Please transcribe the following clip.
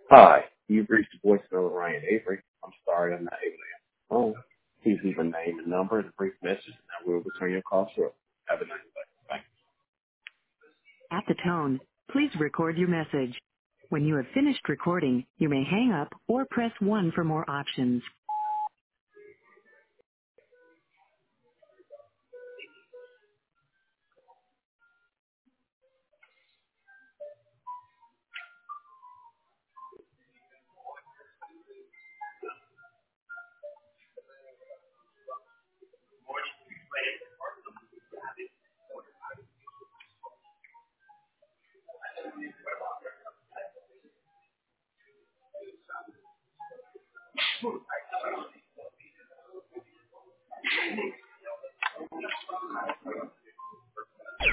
Hi, you've reached the voicemail of Ryan Avery. I'm sorry I'm not able to answer the phone. Please leave a name and number and a brief message, and I will return your call shortly. Have a nice day. Bye. At the tone, please record your message. When you have finished recording, you may hang up or press 1 for more options.